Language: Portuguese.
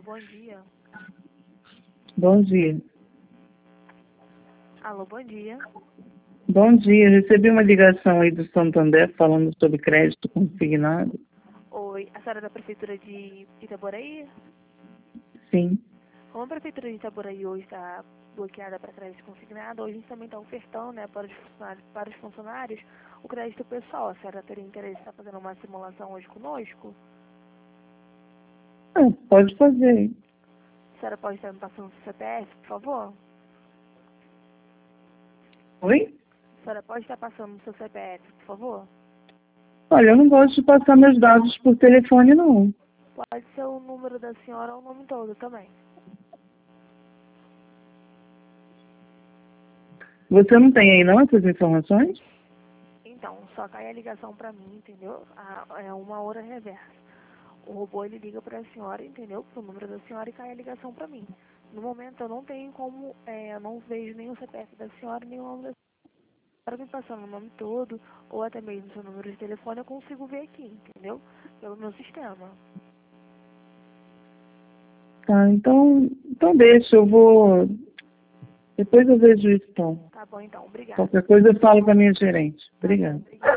bom dia. Bom dia. Alô, bom dia. Bom dia. Recebi uma ligação aí do Santander falando sobre crédito consignado. Oi, a senhora é da Prefeitura de Itaboraí? Sim. Como a Prefeitura de Itaboraí hoje está bloqueada para crédito consignado, hoje a gente também está ofertando, né, para os funcionários o crédito pessoal. A senhora teria interesse em estar fazendo uma simulação hoje conosco? Ah, pode fazer. A senhora pode estar me passando o seu CPF, por favor? Oi? A senhora pode estar passando o seu CPF, por favor? Olha, eu não gosto de passar meus dados por telefone, não. Pode ser o número da senhora ou o nome todo também. Você não tem aí não essas informações? Então, só cai a ligação para mim, entendeu? É uma hora reversa. O robô, ele liga para a senhora, entendeu? Pro número da senhora e cai a ligação para mim. No momento, eu não tenho como, eu não vejo nem o CPF da senhora, nem o nome da senhora me passando o nome todo, ou até mesmo seu número de telefone, eu consigo ver aqui, entendeu? Pelo meu sistema. Tá, então deixa, eu vou... Depois eu vejo isso, então. Tá bom, então. Obrigada. Qualquer coisa eu falo com a minha gerente. Tá bom, Obrigada. obrigada.